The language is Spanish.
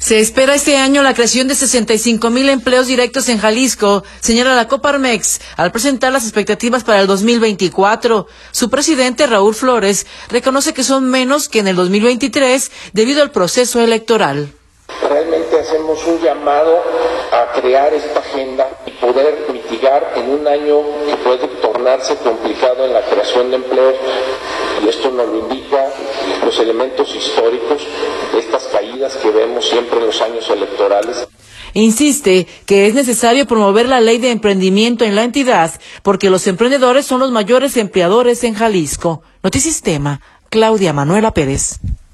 Se espera este año la creación de 65,000 empleos directos en Jalisco, señala la Coparmex, al presentar las expectativas para el 2024. Su presidente, Raúl Flores, reconoce que son menos que en el 2023 debido al proceso electoral. Realmente hacemos un llamado a crear esta agenda y poder mitigar en un año que puede tornarse complicado en la creación de empleos, y esto nos lo indica los elementos históricos de estas caídas que vemos siempre en los años electorales. Insiste que es necesario promover la ley de emprendimiento en la entidad porque los emprendedores son los mayores empleadores en Jalisco. Notisistema, Claudia Manuela Pérez.